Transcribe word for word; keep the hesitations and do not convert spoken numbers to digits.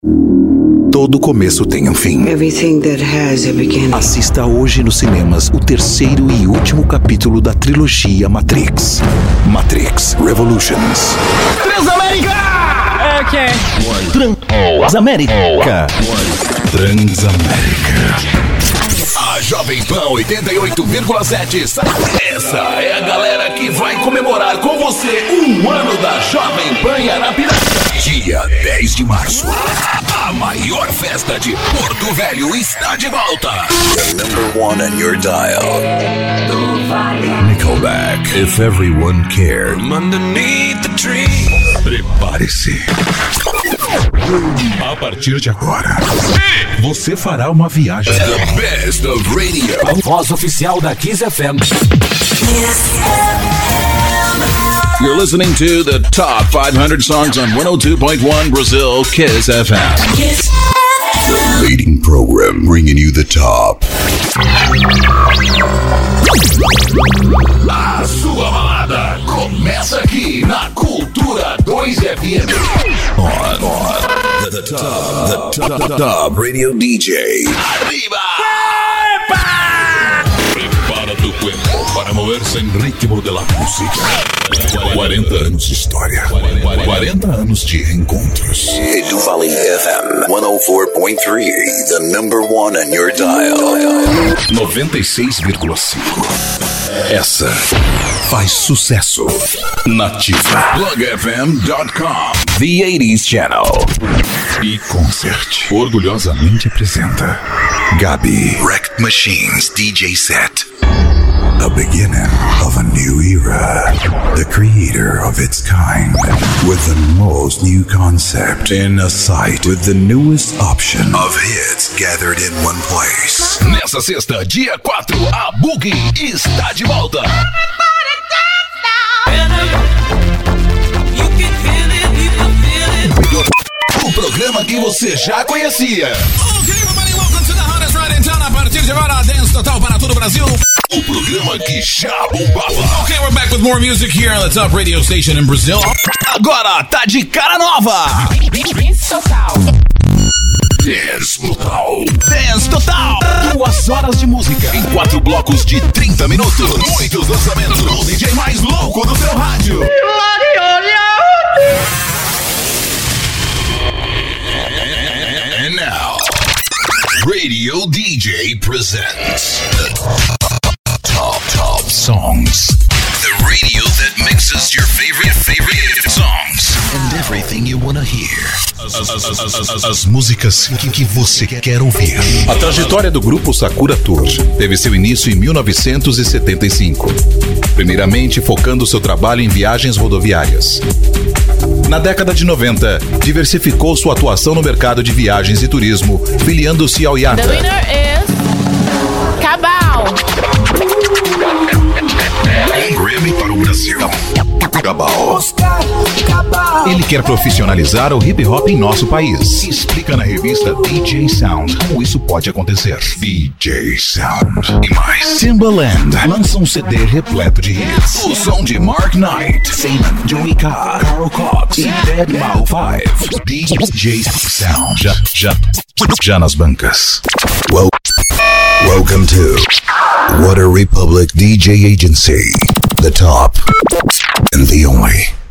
Todo começo tem um fim. Everything that has a beginning. Assista hoje nos cinemas o terceiro e último capítulo da trilogia Matrix. Matrix Revolutions. Transamérica! Ok. Transamérica. Transamérica. A Jovem Pan oitenta e oito vírgula sete. Essa é a galera que vai comemorar com você um ano da Jovem Pan em Arapiraca. Dia dez de março. A maior festa de Porto Velho está de volta. The number one on your dial. Nickelback. If Everyone Cared. Underneath the tree. Prepare-se. A partir de agora, você fará uma viagem. The best of radio. A voz oficial da Kiss F M. You're listening to the top five hundred songs on one oh two point one Brazil Kiss F M. Kiss. The leading program bringing you the top. A sua balada começa aqui na Cultura dois F M. On, on. The, the top, the top, the top radio D J. Arriba! Epa! Prepara tu cuerpo para mover-se em ritmo de la música. quarenta anos de história. quarenta anos de encontros. Edu Valley F M one oh four point three, the number one on your dial. noventa e seis vírgula cinco. Essa faz sucesso. Nativa. plug f m dot com. The eighties Channel. E Concert orgulhosamente apresenta Gabi. Wrecked Machines D J Set. The beginning of a new era. The creator of its kind. With the most new concept in a site with the newest option of hits gathered in one place. Nessa sexta, dia quatro, a Boogie está de volta. O programa que você já conhecia. Ok, everybody, welcome to the hottest ride in town. A partir de agora, Dance Total para todo o Brasil. O programa que já bombava. Ok, we're back with more music here on the top radio station in Brazil. Agora tá de cara nova. Dance Total. Dance Total. Dance Total. Duas horas de música em quatro blocos de trinta minutos. Muitos lançamentos. O D J mais louco do seu rádio. And now, Radio D J presents the top, top songs. The radio that mixes your favorite, favorite songs. And everything you wanna hear. As, as, as, as, as, as músicas que, que você quer ouvir. A trajetória do grupo Sakura Tour teve seu início em mil novecentos e setenta e cinco. Primeiramente focando seu trabalho em viagens rodoviárias. Na década de noventa, diversificou sua atuação no mercado de viagens e turismo, filiando-se ao I A T A. The winner is Cabal. Um Grammy para o Brasil. Cabal. Ele quer profissionalizar o hip hop em nosso país. Explica na revista D J Sound como isso pode acontecer. D J Sound. E mais. Timbaland lança um C D repleto de hits. O som de Mark Knight, Simon, Joey K, Carl Cox e deadmau cinco. D J Sound. Já, já, já nas bancas. Well, welcome to Water Republic D J Agency. The top and the only.